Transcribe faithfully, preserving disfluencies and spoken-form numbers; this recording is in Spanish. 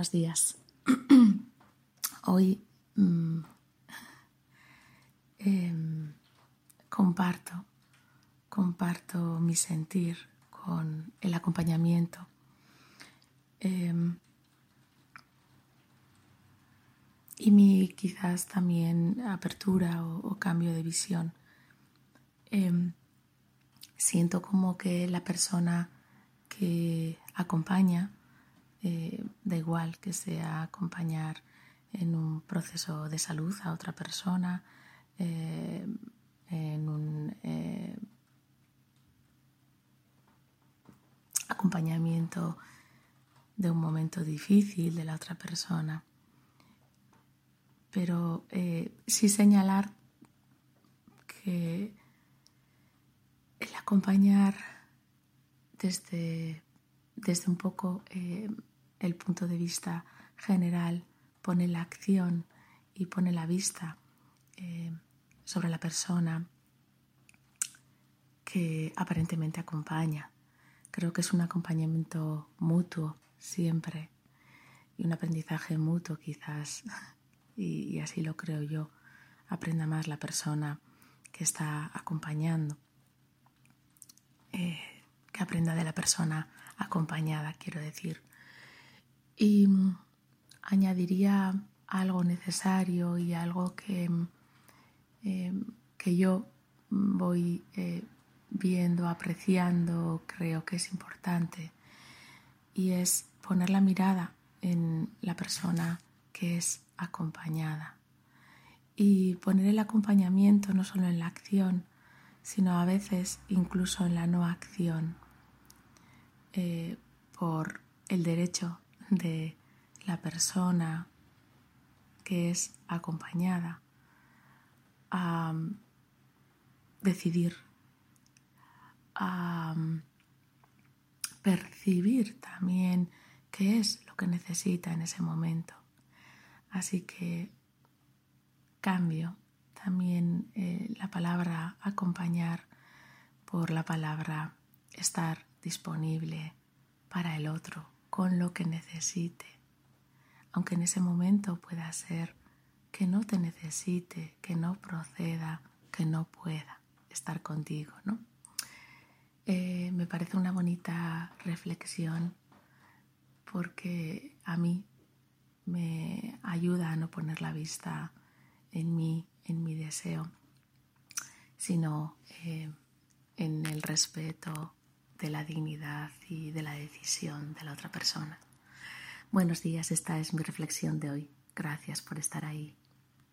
buenos días. Hoy mmm, eh, comparto, comparto mi sentir con el acompañamiento. Eh, y mi quizás también apertura o, o cambio de visión. Eh, siento como que la persona que acompaña, eh, da igual que sea acompañar en un proceso de salud a otra persona, eh, en un eh, acompañamiento de un momento difícil de la otra persona. Pero eh, sí señalar que el acompañar desde, desde un poco eh, el punto de vista general pone la acción y pone la vista eh, sobre la persona que aparentemente acompaña. Creo que es un acompañamiento mutuo siempre y un aprendizaje mutuo quizás, y, y así lo creo yo. Aprenda más la persona que está acompañando, eh, que aprenda de la persona acompañada, quiero decir. Y añadiría algo necesario y algo que, eh, que yo voy eh, viendo, apreciando, creo que es importante, y es poner la mirada en la persona que es acompañada y poner el acompañamiento no solo en la acción, sino a veces incluso en la no acción, eh, por el derecho de la persona que es acompañada a decidir, a percibir también qué es lo que necesita en ese momento. Así que cambio también eh, la palabra acompañar por la palabra estar disponible para el otro con lo que necesite, aunque en ese momento pueda ser que no te necesite, que no proceda, que no pueda estar contigo, ¿no? Eh, me parece una bonita reflexión porque a mí me ayuda a no poner la vista en mí, en mi deseo, sino eh, en el respeto de la dignidad y de la decisión de la otra persona. Buenos días, esta es mi reflexión de hoy. Gracias por estar ahí.